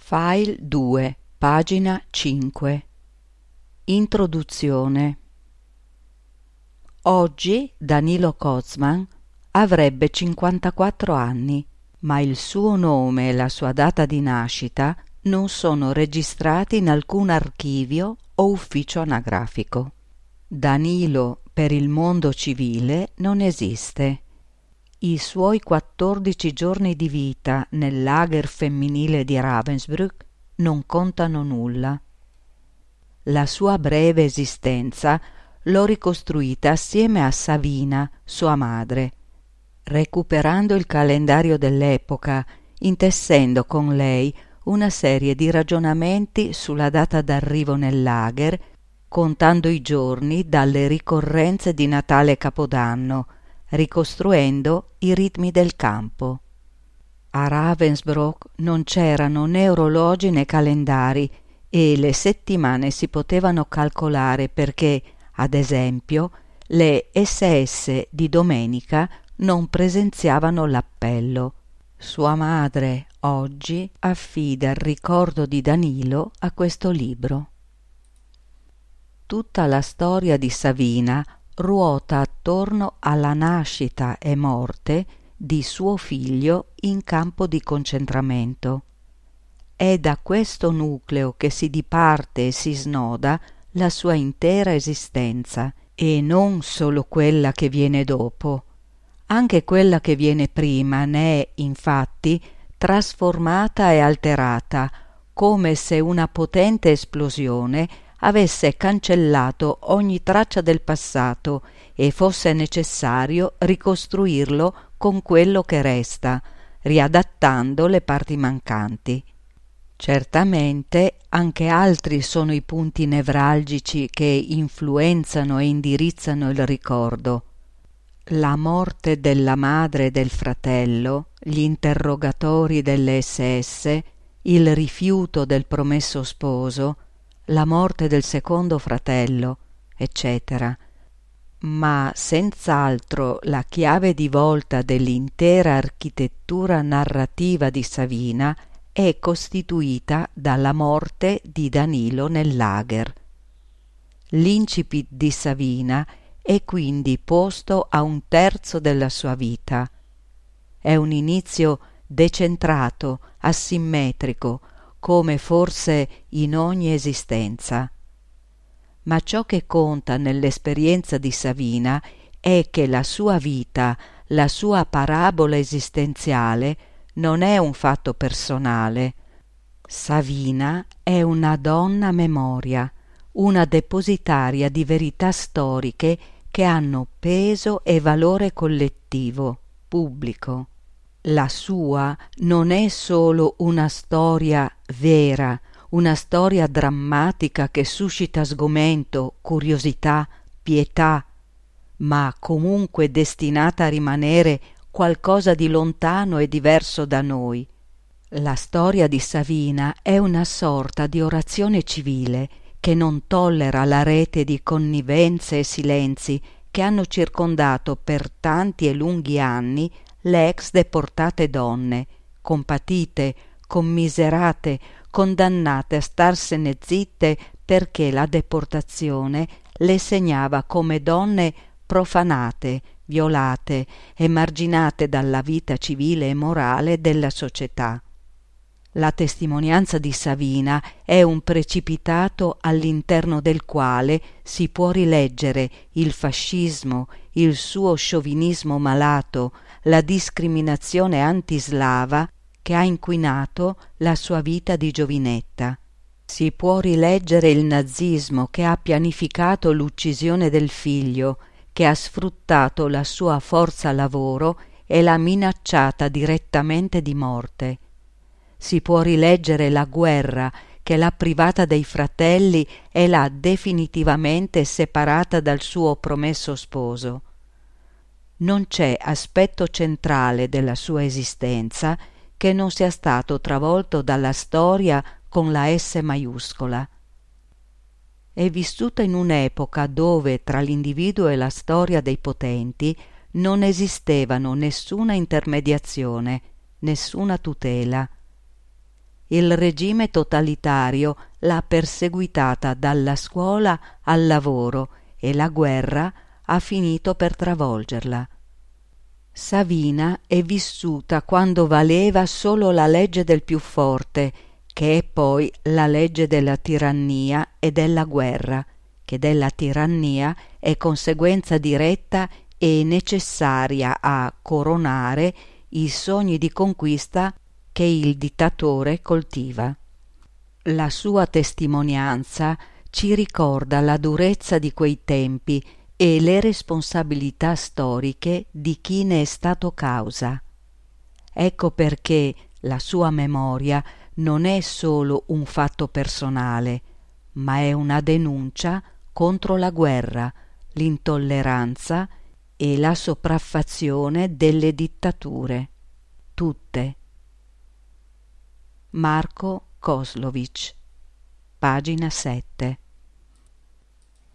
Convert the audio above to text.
File 2, pagina 5. Introduzione. Oggi Danilo Kozman avrebbe 54 anni, ma il suo nome e la sua data di nascita non sono registrati in alcun archivio o ufficio anagrafico. Danilo per il mondo civile non esiste. I suoi 14 giorni di vita nel lager femminile di Ravensbrück non contano nulla. La sua breve esistenza l'ho ricostruita assieme a Savina, sua madre, recuperando il calendario dell'epoca, intessendo con lei una serie di ragionamenti sulla data d'arrivo nel lager, contando i giorni dalle ricorrenze di Natale e Capodanno, ricostruendo i ritmi del campo. A Ravensbrück non c'erano né orologi né calendari e le settimane si potevano calcolare perché, ad esempio, le SS di domenica non presenziavano l'appello. Sua madre oggi affida il ricordo di Danilo a questo libro. Tutta la storia di Savina ruota attorno alla nascita e morte di suo figlio in campo di concentramento. È da questo nucleo che si diparte e si snoda la sua intera esistenza, e non solo quella che viene dopo. Anche quella che viene prima ne è, infatti, trasformata e alterata, come se una potente esplosione avesse cancellato ogni traccia del passato e fosse necessario ricostruirlo con quello che resta, riadattando le parti mancanti. Certamente anche altri sono i punti nevralgici che influenzano e indirizzano il ricordo. La morte della madre e del fratello, gli interrogatori delle SS, il rifiuto del promesso sposo, la morte del secondo fratello, eccetera. Ma senz'altro la chiave di volta dell'intera architettura narrativa di Savina è costituita dalla morte di Danilo nel lager. L'incipit di Savina è quindi posto a un terzo della sua vita. È un inizio decentrato, asimmetrico, come forse in ogni esistenza. Ma ciò che conta nell'esperienza di Savina è che la sua vita, la sua parabola esistenziale, non è un fatto personale. Savina è una donna memoria, una depositaria di verità storiche che hanno peso e valore collettivo, pubblico. La sua non è solo una storia vera, una storia drammatica che suscita sgomento, curiosità, pietà, ma comunque destinata a rimanere qualcosa di lontano e diverso da noi. La storia di Savina è una sorta di orazione civile che non tollera la rete di connivenze e silenzi che hanno circondato per tanti e lunghi anni le ex deportate donne, compatite, commiserate, condannate a starsene zitte perché la deportazione le segnava come donne profanate, violate, emarginate dalla vita civile e morale della società. La testimonianza di Savina è un precipitato all'interno del quale si può rileggere il fascismo, il suo sciovinismo malato, la discriminazione antislava che ha inquinato la sua vita di giovinetta. Si può rileggere il nazismo che ha pianificato l'uccisione del figlio, che ha sfruttato la sua forza lavoro e l'ha minacciata direttamente di morte. Si può rileggere la guerra che l'ha privata dei fratelli e l'ha definitivamente separata dal suo promesso sposo. Non c'è aspetto centrale della sua esistenza che non sia stato travolto dalla storia con la S maiuscola. È vissuta in un'epoca dove tra l'individuo e la storia dei potenti non esistevano nessuna intermediazione, nessuna tutela. il regime totalitario l'ha perseguitata dalla scuola al lavoro e la guerra ha finito per travolgerla. Savina è vissuta quando valeva solo la legge del più forte, che è poi la legge della tirannia e della guerra, che della tirannia è conseguenza diretta e necessaria a coronare i sogni di conquista che il dittatore coltiva. La sua testimonianza ci ricorda la durezza di quei tempi e le responsabilità storiche di chi ne è stato causa. Ecco perché la sua memoria non è solo un fatto personale, ma è una denuncia contro la guerra, l'intolleranza e la sopraffazione delle dittature, tutte. Marko Kozlovič, pagina 7.